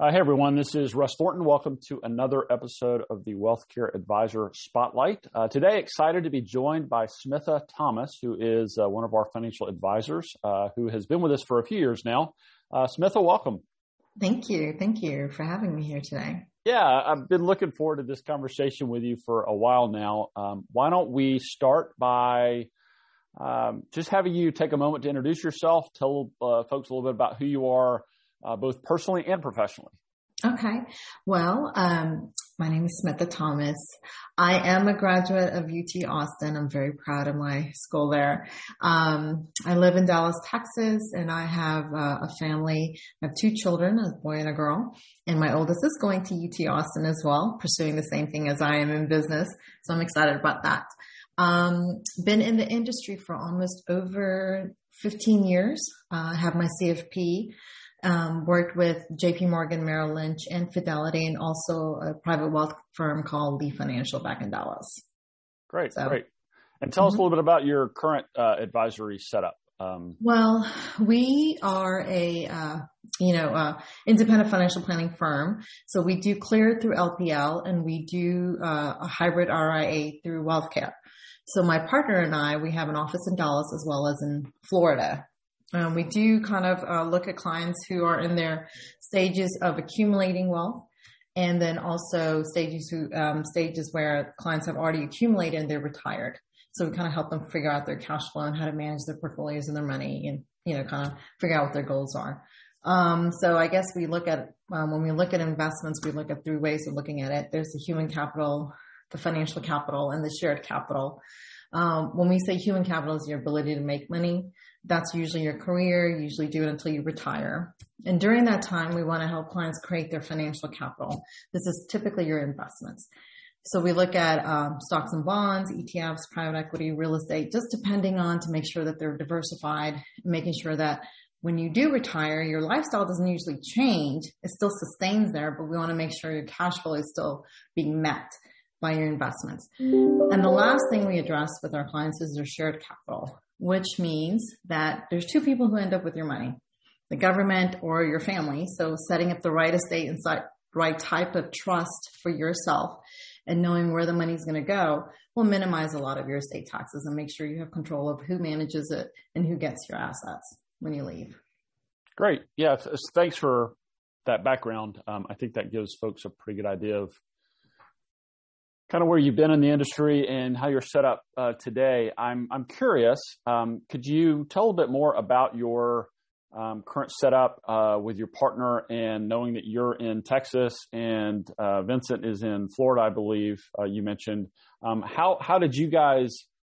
Hey everyone, this is Russ Thornton. Welcome to another episode of the Wealthcare Advisor Spotlight. Today, excited to be joined by Smitha Thomas, who is one of our financial advisors who has been with us for a few years now. Smitha, welcome. Thank you. Thank you for having me here today. Yeah, I've been looking forward to this conversation with you for a while now. Why don't we start by just having you take a moment to introduce yourself, tell folks a little bit about who you are, both personally and professionally. Okay. Well, my name is Smitha Thomas. I am a graduate of UT Austin. I'm very proud of my school there. I live in Dallas, Texas, and I have a family. I have two children, a boy and a girl, and my oldest is going to UT Austin as well, pursuing the same thing as I am in business. So I'm excited about that. Been in the industry for almost over 15 years. I have my CFP. Worked with JP Morgan, Merrill Lynch, and Fidelity, and also a private wealth firm called Lee Financial back in Dallas. Great. And tell us a little bit about your current advisory setup. Well, we are a independent financial planning firm. So we do clear through LPL, and we do a hybrid RIA through WealthCare. So my partner and I, we have an office in Dallas as well as in Florida. We do kind of look at clients who are in their stages of accumulating wealth, and then also stages where clients have already accumulated and they're retired. So we kind of help them figure out their cash flow and how to manage their portfolios and their money, and kind of figure out what their goals are. So I guess we look at when we look at investments, we look at three ways of looking at it. There's the human capital, the financial capital, and the shared capital. When we say human capital, is your ability to make money. That's usually your career. You usually do it until you retire. And during that time, we want to help clients create their financial capital. This is typically your investments. So we look at stocks and bonds, ETFs, private equity, real estate, just depending on to make sure that they're diversified, making sure that when you do retire, your lifestyle doesn't usually change. It still sustains there, but we want to make sure your cash flow is still being met by your investments. And the last thing we address with our clients is their shared capital, which means that there's two people who end up with your money, the government or your family. So setting up the right estate and right type of trust for yourself and knowing where the money is going to go will minimize a lot of your estate taxes and make sure you have control of who manages it and who gets your assets when you leave. Great. Yeah. Thanks for that background. I think that gives folks a pretty good idea of kind of where you've been in the industry and how you're set up today. I'm curious, could you tell a bit more about your current setup with your partner, and knowing that you're in Texas and Vincent is in Florida, I believe you mentioned. How did you guys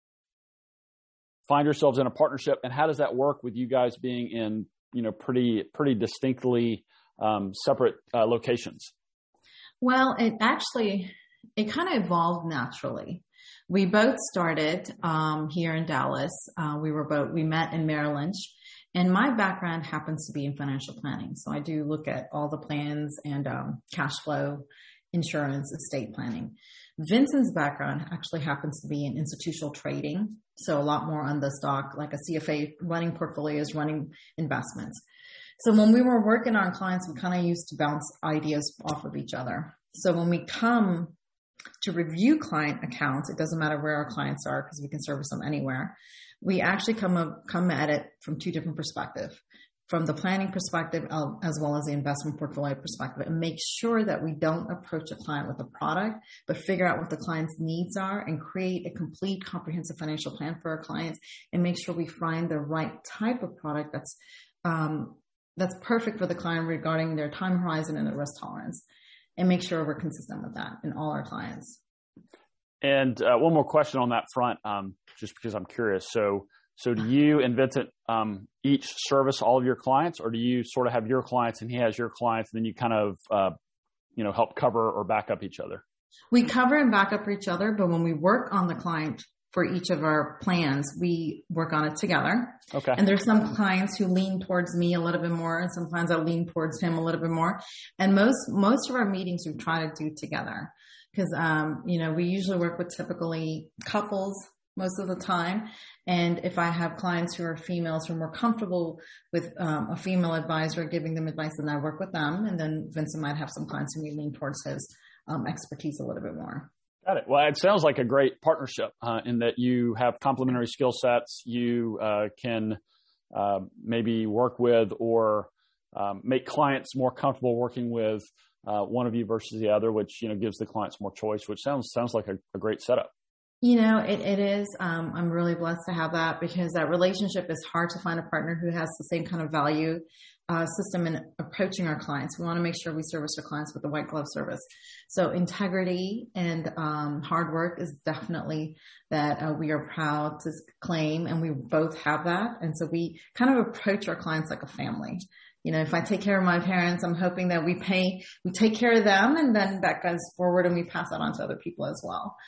find yourselves in a partnership, and how does that work with you guys being in pretty distinctly separate locations? Well, it kind of evolved naturally. We both started here in Dallas. We met in Merrill Lynch, and my background happens to be in financial planning. So I do look at all the plans and cash flow, insurance, estate planning. Vincent's background actually happens to be in institutional trading. So a lot more on the stock, like a CFA, running portfolios, running investments. So when we were working on clients, we kind of used to bounce ideas off of each other. So when we come to review client accounts, it doesn't matter where our clients are because we can service them anywhere. We actually come at it from two different perspectives, from the planning perspective as well as the investment portfolio perspective, and make sure that we don't approach a client with a product, but figure out what the client's needs are and create a complete comprehensive financial plan for our clients, and make sure we find the right type of product that's perfect for the client regarding their time horizon and their risk tolerance, and make sure we're consistent with that in all our clients. And one more question on that front, just because I'm curious. So do you and Vincent each service all of your clients, or do you sort of have your clients and he has your clients, and then you kind of help cover or back up each other? We cover and back up each other, but when we work on the client for each of our plans, we work on it together. Okay. And there's some clients who lean towards me a little bit more, and sometimes I lean towards him a little bit more. And most of our meetings we try to do together because, we usually work with typically couples most of the time. And if I have clients who are females who are more comfortable with a female advisor giving them advice, then I work with them. And then Vincent might have some clients who may lean towards his expertise a little bit more. Got it. Well, it sounds like a great partnership in that you have complementary skill sets. You can maybe work with or make clients more comfortable working with one of you versus the other, which, gives the clients more choice, which sounds like a great setup. It is. I'm really blessed to have that, because that relationship is hard to find a partner who has the same kind of value system in approaching our clients. We want to make sure we service our clients with the white glove service. So integrity and hard work is definitely that we are proud to claim, and we both have that. And so we kind of approach our clients like a family. If I take care of my parents, I'm hoping that we take care of them, and then that goes forward and we pass that on to other people as well.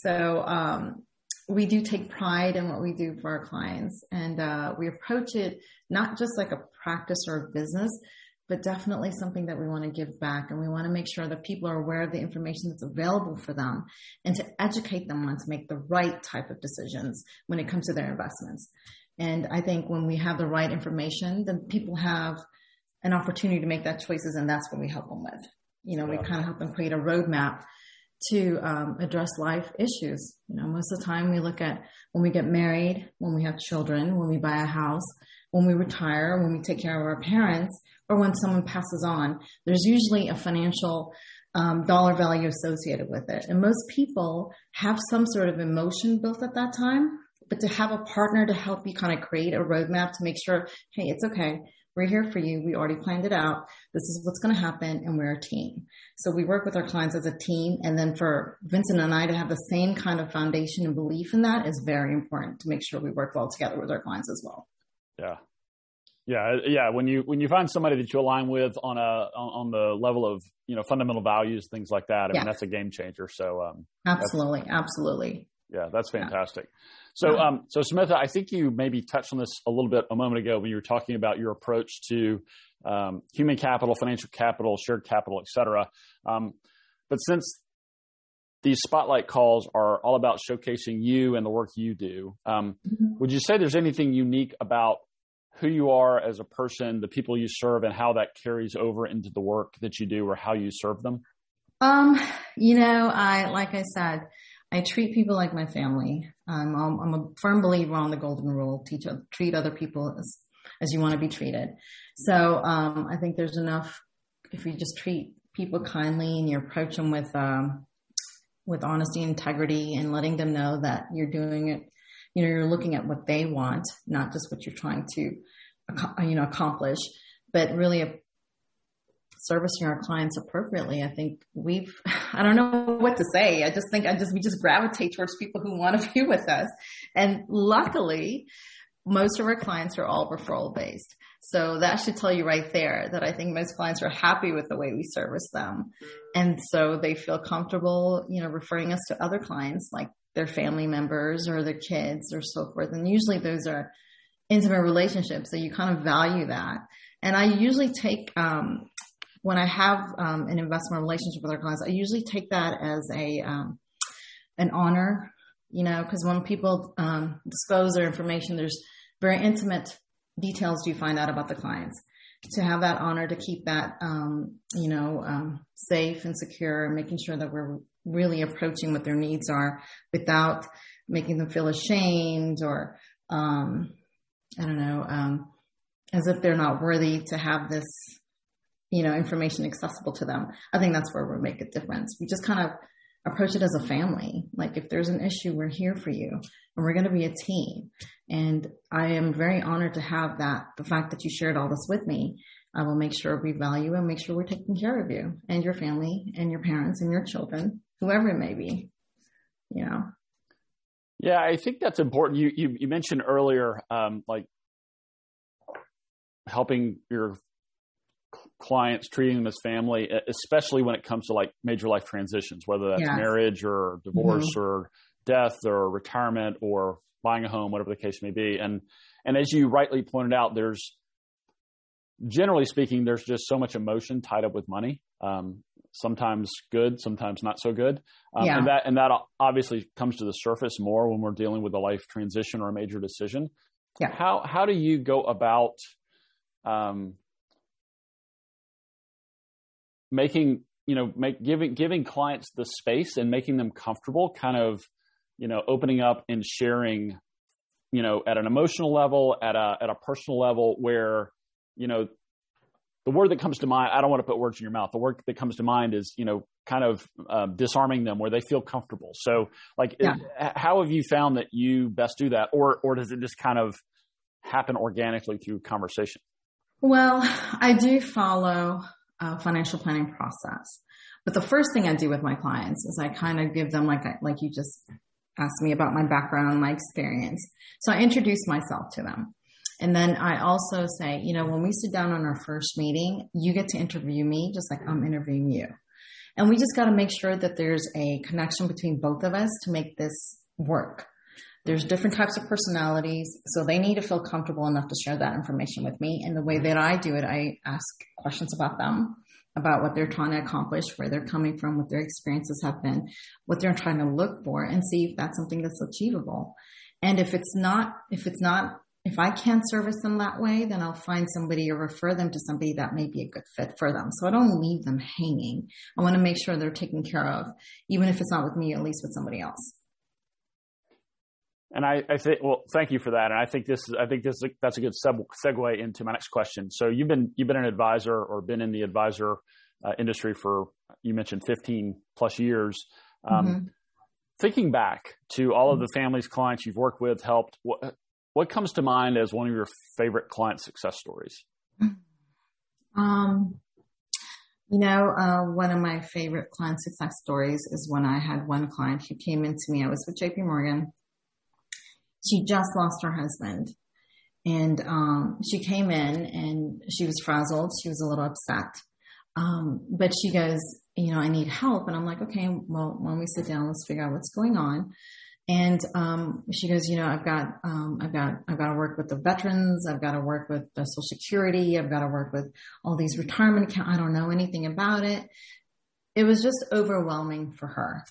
So we do take pride in what we do for our clients, and we approach it not just like a practice or a business, but definitely something that we want to give back. And we want to make sure that people are aware of the information that's available for them, and to educate them on to make the right type of decisions when it comes to their investments. And I think when we have the right information, then people have an opportunity to make that choices, and that's what we help them with. We kind of help them create a roadmap to address life issues. Most of the time we look at when we get married, when we have children, when we buy a house, when we retire, when we take care of our parents, or when someone passes on. There's usually a financial dollar value associated with it. And most people have some sort of emotion built at that time, but to have a partner to help you kind of create a roadmap to make sure, hey, it's okay. We're here for you. We already planned it out. This is what's going to happen, and we're a team. So we work with our clients as a team. And then for Vincent and I to have the same kind of foundation and belief in that is very important to make sure we work well together with our clients as well. Yeah. When you find somebody that you align with on the level of, fundamental values, things like that, I mean, that's a game changer. So, absolutely. Yeah, that's fantastic. So, so Samantha, I think you maybe touched on this a little bit a moment ago when you were talking about your approach to human capital, financial capital, shared capital, et cetera. But since these spotlight calls are all about showcasing you and the work you do, would you say there's anything unique about who you are as a person, the people you serve, and how that carries over into the work that you do or how you serve them? Like I said, I treat people like my family. I'm a firm believer on the golden rule: treat other people as you want to be treated. So I think there's enough if you just treat people kindly and you approach them with honesty and integrity, and letting them know that you're doing it. You're looking at what they want, not just what you're trying to, accomplish, but really servicing our clients appropriately. I think I don't know what to say. I just think we just gravitate towards people who want to be with us. And luckily, most of our clients are all referral based. So that should tell you right there that I think most clients are happy with the way we service them. And so they feel comfortable, referring us to other clients, like their family members or their kids or so forth. And usually those are intimate relationships. So you kind of value that. And I usually take, when I have an investment relationship with our clients, I usually take that as an honor, because when people disclose their information, there's very intimate details you find out about the clients. To have that honor to keep that, safe and secure, and making sure that we're really approaching what their needs are without making them feel ashamed or, as if they're not worthy to have this, information accessible to them. I think that's where we make a difference. We just kind of approach it as a family. Like, if there's an issue, we're here for you, and we're going to be a team. And I am very honored to have the fact that you shared all this with me. I will make sure we value and make sure we're taking care of you and your family and your parents and your children, whoever it may be, Yeah, I think that's important. You mentioned earlier, like helping your clients, treating them as family, especially when it comes to like major life transitions, whether that's marriage or divorce or death or retirement or buying a home, whatever the case may be. And as you rightly pointed out, generally speaking, there's just so much emotion tied up with money. sometimes good, sometimes not so good. Yeah. And that obviously comes to the surface more when we're dealing with a life transition or a major decision. Yeah. How do you go about giving clients the space and making them comfortable, kind of, opening up and sharing, at an emotional level, at a personal level, where, the word that comes to mind, I don't want to put words in your mouth. The word that comes to mind is, kind of disarming them where they feel comfortable. So how have you found that you best do that? Or does it just kind of happen organically through conversation? Well, I do follow a financial planning process, but the first thing I do with my clients is I kind of give them, like you just asked me about my background, my experience. So I introduce myself to them. And then I also say, when we sit down on our first meeting, you get to interview me just like I'm interviewing you. And we just got to make sure that there's a connection between both of us to make this work. There's different types of personalities, so they need to feel comfortable enough to share that information with me. And the way that I do it, I ask questions about them, about what they're trying to accomplish, where they're coming from, what their experiences have been, what they're trying to look for, and see if that's something that's achievable. And if I can't service them that way, then I'll find somebody or refer them to somebody that may be a good fit for them. So I don't leave them hanging. I want to make sure they're taken care of, even if it's not with me, at least with somebody else. And I think, well, thank you for that. And I think that's a good segue into my next question. So you've been an advisor, or been in the advisor industry for, you mentioned 15 plus years. Thinking back to all of the families, clients you've worked with, helped, what comes to mind as one of your favorite client success stories? One of my favorite client success stories is when I had one client who came into me. I was with JP Morgan. She just lost her husband, and she came in and she was frazzled. She was a little upset. But she goes, I need help. And I'm like, okay, well, when we sit down, let's figure out what's going on. And she goes, I've got to work with the veterans. I've got to work with the Social Security. I've got to work with all these retirement accounts. I don't know anything about it. It was just overwhelming for her.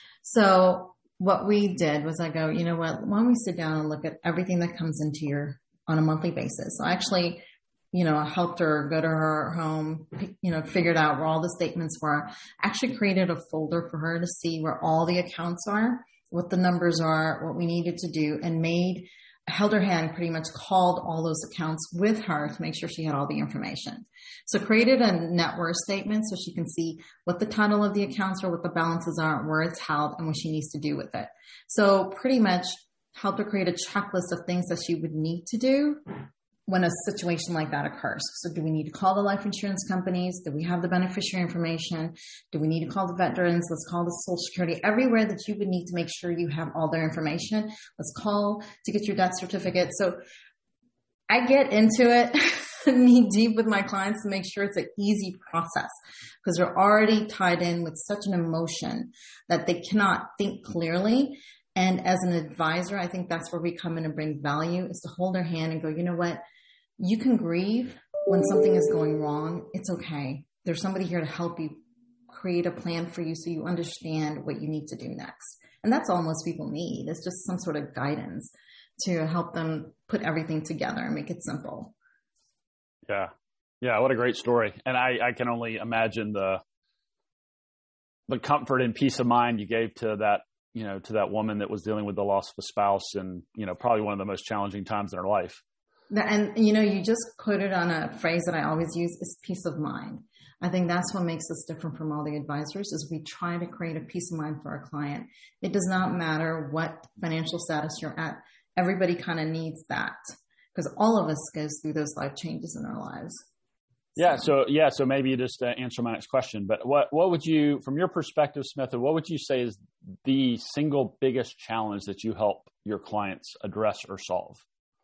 So what we did was I go, why don't we sit down and look at everything that comes into on a monthly basis. So I actually, I helped her go to her home, figured out where all the statements were, actually created a folder for her to see where all the accounts are, what the numbers are, what we needed to do, and held her hand, pretty much called all those accounts with her to make sure she had all the information. So created a net worth statement so she can see what the title of the accounts are, what the balances are, where it's held, and what she needs to do with it. So pretty much helped her create a checklist of things that she would need to do when a situation like that occurs. So do we need to call the life insurance companies? Do we have the beneficiary information? Do we need to call the veterans? Let's call the Social Security. Everywhere that you would need to make sure you have all their information, let's call to get your death certificate. So I get into it knee deep with my clients to make sure it's an easy process, because they're already tied in with such an emotion that they cannot think clearly. And as an advisor, I think that's where we come in and bring value, is to hold their hand and go, you know what? You can grieve when something is going wrong. It's okay. There's somebody here to help you create a plan for you so you understand what you need to do next. And that's all most people need. It's just some sort of guidance to help them put everything together and make it simple. Yeah. Yeah. What a great story. And I can only imagine the comfort and peace of mind you gave to that, to that woman that was dealing with the loss of a spouse, and, probably one of the most challenging times in her life. And, you just quoted on a phrase that I always use, is peace of mind. I think that's what makes us different from all the advisors, is we try to create a peace of mind for our client. It does not matter what financial status you're at. Everybody kind of needs that, because all of us goes through those life changes in our lives. Yeah. So maybe you just answer my next question, but what would you, from your perspective, Smitha, what would you say is the single biggest challenge that you help your clients address or solve?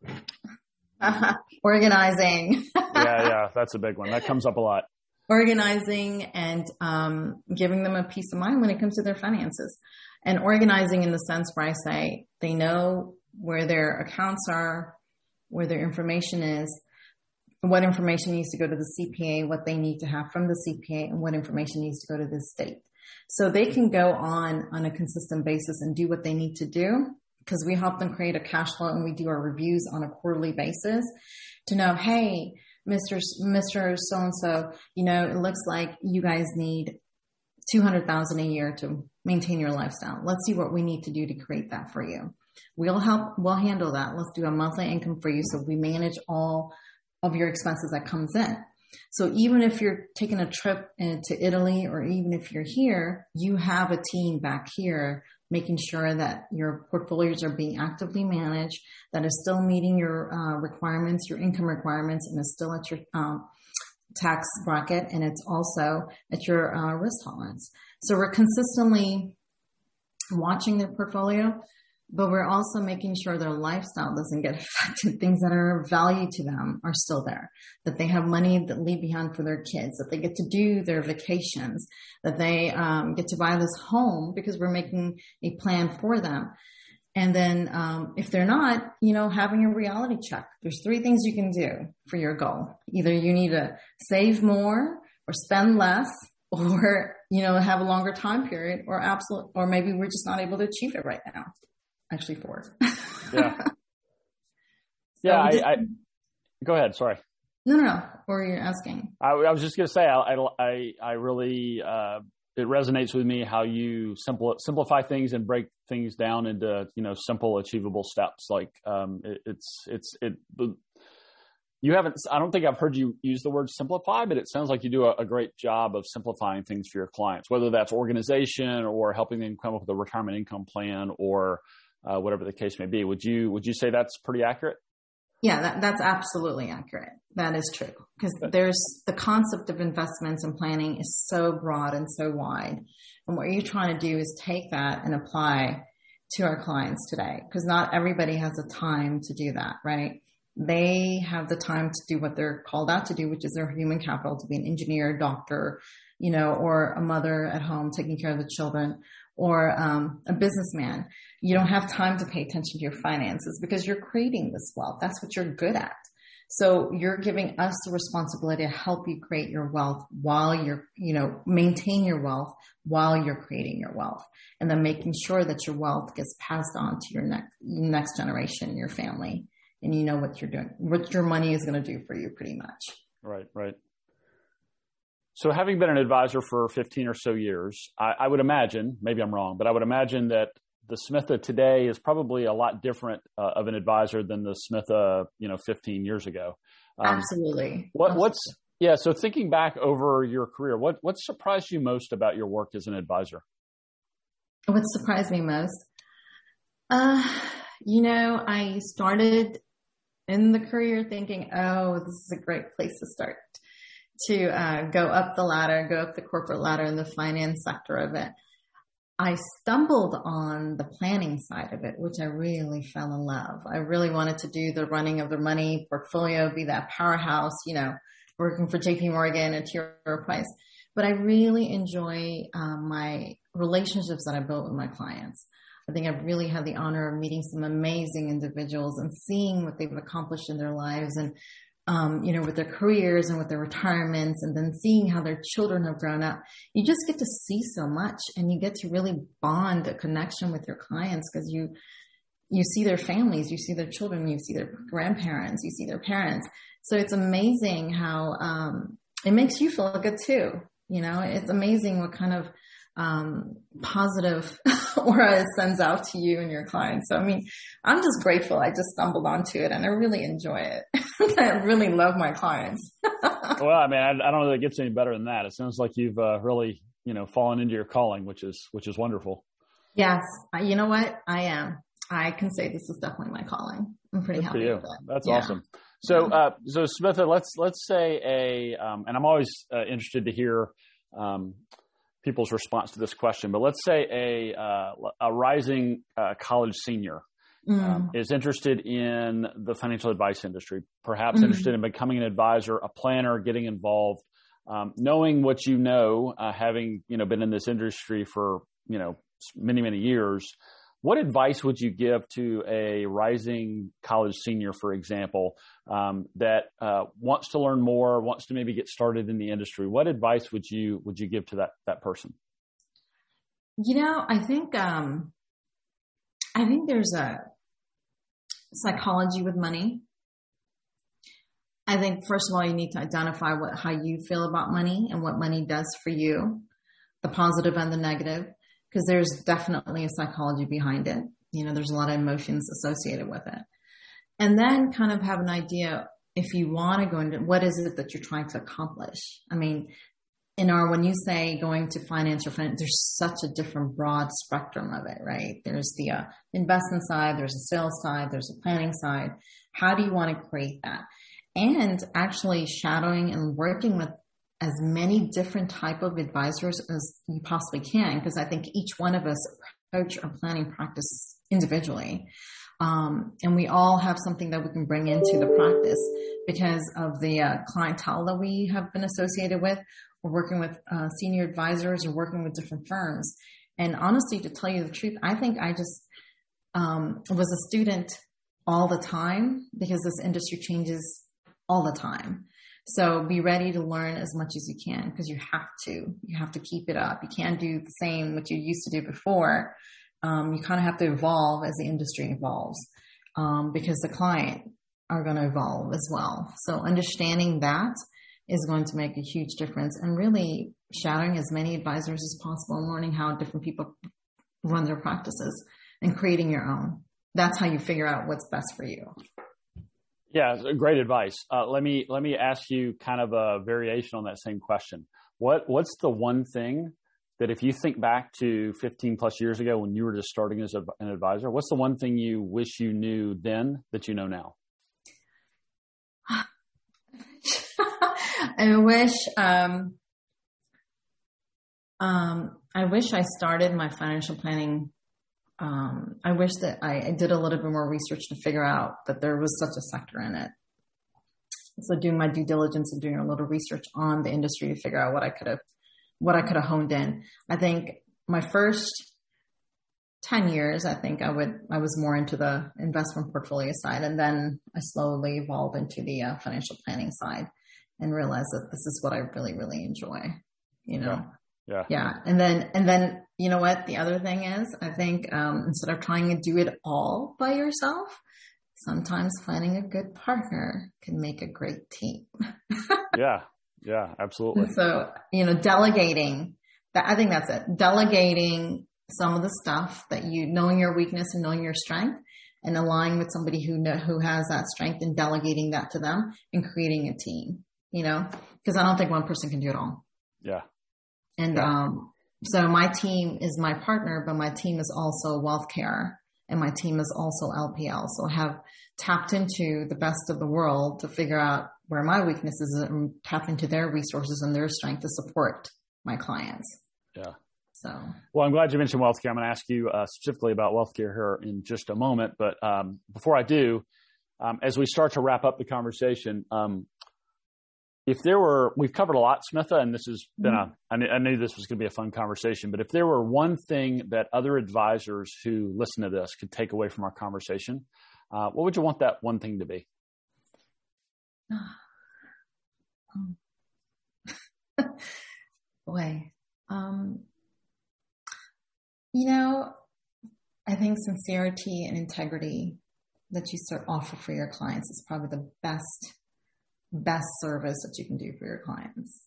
Organizing. Yeah. That's a big one. That comes up a lot. Organizing and giving them a peace of mind when it comes to their finances. And organizing in the sense where I say they know where their accounts are, where their information is. what information needs to go to the CPA, what they need to have from the CPA, and what information needs to go to the state. So they can go on a consistent basis and do what they need to do, because we help them create a cash flow and we do our reviews on a quarterly basis to know, hey, Mr. So-and-so, it looks like you guys need $200,000 a year to maintain your lifestyle. Let's see what we need to do to create that for you. We'll handle that. Let's do a monthly income for you so we manage all of your expenses that comes in. So even if you're taking a trip to Italy, or even if you're here, you have a team back here making sure that your portfolios are being actively managed, that is still meeting your requirements, your income requirements, and is still at your tax bracket, and it's also at your risk tolerance. So we're consistently watching their portfolio, but we're also making sure their lifestyle doesn't get affected. Things that are of value to them are still there, that they have money that leave behind for their kids, that they get to do their vacations, that they get to buy this home because we're making a plan for them. And then if they're not, having a reality check. There's 3 things you can do for your goal. Either you need to save more or spend less, or, have a longer time period, or maybe we're just not able to achieve it right now. Actually 4. Yeah. Yeah. I go ahead. Sorry. No. What were you asking? I was just going to say, I really, it resonates with me how you simplify things and break things down into, simple, achievable steps. Like, you haven't, I don't think I've heard you use the word simplify, but it sounds like you do a great job of simplifying things for your clients, whether that's organization or helping them come up with a retirement income plan, or whatever the case may be. Would you say that's pretty accurate? Yeah, that's absolutely accurate. That is true, because there's the concept of investments and planning is so broad and so wide. And what you're trying to do is take that and apply to our clients today, because not everybody has the time to do that, right? They have the time to do what they're called out to do, which is their human capital, to be an engineer, doctor, or a mother at home taking care of the children, or a businessman. You don't have time to pay attention to your finances because you're creating this wealth. That's what you're good at. So you're giving us the responsibility to help you create your wealth while you're, maintain your wealth while you're creating your wealth, and then making sure that your wealth gets passed on to your next generation, your family, and you know what you're doing, what your money is going to do for you, pretty much. Right. So having been an advisor for 15 or so years, I would imagine, maybe I'm wrong, but I would imagine that the Smitha today is probably a lot different of an advisor than the Smitha, 15 years ago. Absolutely. So thinking back over your career, what surprised you most about your work as an advisor? What surprised me most? I started in the career thinking, oh, this is a great place to start, to go up the corporate ladder in the finance sector of it. I stumbled on the planning side of it, which I really fell in love. I really wanted to do the running of the money portfolio, be that powerhouse, working for JP Morgan and T. Rowe Price. But I really enjoy my relationships that I built with my clients. I think I've really had the honor of meeting some amazing individuals and seeing what they've accomplished in their lives, and with their careers and with their retirements, and then seeing how their children have grown up. You just get to see so much, and you get to really bond a connection with your clients, because you see their families, you see their children, you see their grandparents, you see their parents. So it's amazing how it makes you feel good too. It's amazing what kind of positive aura it sends out to you and your clients. So, I'm just grateful. I just stumbled onto it and I really enjoy it. I really love my clients. Well, I don't know that it gets any better than that. It sounds like you've really, fallen into your calling, which is wonderful. Yes. You know what? I am. I can say this is definitely my calling. I'm pretty happy with it. That's awesome. So, so Smitha, let's say and I'm always interested to hear, people's response to this question, but let's say a rising college senior is interested in the financial advice industry, perhaps interested in becoming an advisor, a planner, getting involved, knowing what having been in this industry for many years. what advice would you give to a rising college senior, for example, that wants to learn more, wants to maybe get started in the industry? What advice would you give to that person? I think there's a psychology with money. I think, first of all, you need to identify how you feel about money and what money does for you, the positive and the negative, because there's definitely a psychology behind it. There's a lot of emotions associated with it. And then kind of have an idea, if you want to go into what is it that you're trying to accomplish. I mean, when you say going to finance, there's such a different broad spectrum of it, right? There's the investment side, there's a sales side, there's a planning side. How do you want to create that? And actually shadowing and working with as many different type of advisors as you possibly can, because I think each one of us approach our planning practice individually. And we all have something that we can bring into the practice because of the clientele that we have been associated with. We're working with senior advisors or working with different firms. And honestly, to tell you the truth, I think I just was a student all the time because this industry changes all the time. So be ready to learn as much as you can because you have to keep it up. You can't do the same what you used to do before. You kind of have to evolve as the industry evolves because the client are going to evolve as well. So understanding that is going to make a huge difference, and really shadowing as many advisors as possible and learning how different people run their practices and creating your own. That's how you figure out what's best for you. Yeah, great advice. Let me ask you kind of a variation on that same question. What's the one thing that if you think back to 15 plus years ago when you were just starting as an advisor, what's the one thing you wish you knew then that you know now? I wish I started my financial planning. I wish that I did a little bit more research to figure out that there was such a sector in it. So doing my due diligence and doing a little research on the industry to figure out what I could have honed in. I think my first 10 years, I was more into the investment portfolio side. And then I slowly evolved into the financial planning side and realized that this is what I really, really enjoy, Yeah. And then, you know what? The other thing is, I think, instead of trying to do it all by yourself, sometimes finding a good partner can make a great team. Yeah, absolutely. So, delegating that, I think that's it. Delegating some of the stuff that knowing your weakness and knowing your strength and aligning with somebody who has that strength and delegating that to them and creating a team, because I don't think one person can do it all. Yeah. And, so my team is my partner, but my team is also WealthCare and my team is also LPL. So I have tapped into the best of the world to figure out where my weaknesses are and tap into their resources and their strength to support my clients. Yeah. So, well, I'm glad you mentioned WealthCare. I'm going to ask you specifically about WealthCare here in just a moment. But before I do, as we start to wrap up the conversation, we've covered a lot, Smitha, and this has been I knew this was going to be a fun conversation, but if there were one thing that other advisors who listen to this could take away from our conversation, what would you want that one thing to be? Boy, I think sincerity and integrity that you offer for your clients is probably the best service that you can do for your clients.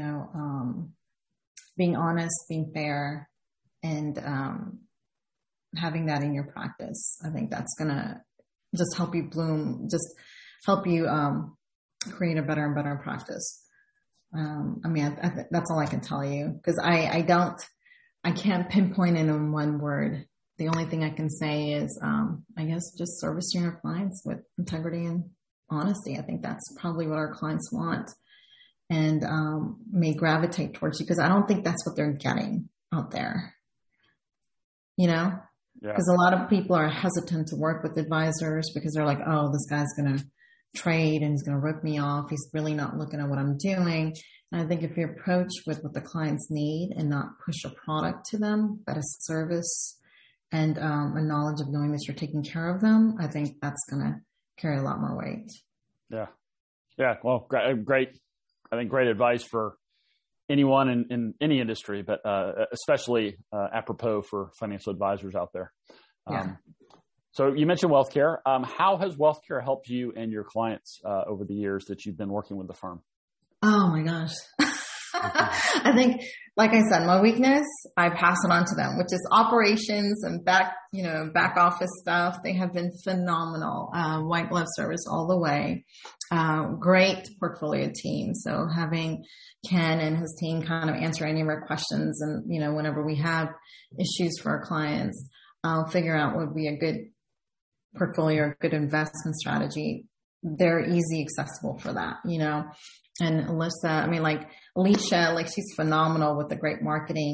Being honest, being fair, and having that in your practice. I think that's going to just help you bloom, just help you create a better and better practice. That's all I can tell you, because I can't pinpoint it in one word. The only thing I can say is, I guess, just servicing your clients with integrity and honesty. I think that's probably what our clients want and may gravitate towards you, because I don't think that's what they're getting out there. Because a lot of people are hesitant to work with advisors because they're like, oh, this guy's going to trade and he's going to rip me off. He's really not looking at what I'm doing. And I think if you approach with what the clients need and not push a product to them, but a service and a knowledge of knowing that you're taking care of them, I think that's going to carry a lot more weight. Yeah. Yeah. Well, great. I think great advice for anyone in any industry, but especially apropos for financial advisors out there. So you mentioned WealthCare. How has WealthCare helped you and your clients over the years that you've been working with the firm? Oh my gosh. I think, like I said, my weakness, I pass it on to them, which is operations and back office stuff. They have been phenomenal. White glove service all the way. Great portfolio team. So having Ken and his team kind of answer any of our questions, and, whenever we have issues for our clients, I'll figure out what would be a good portfolio or good investment strategy. They're easy, accessible for that, And Alyssa, Alicia, she's phenomenal with the great marketing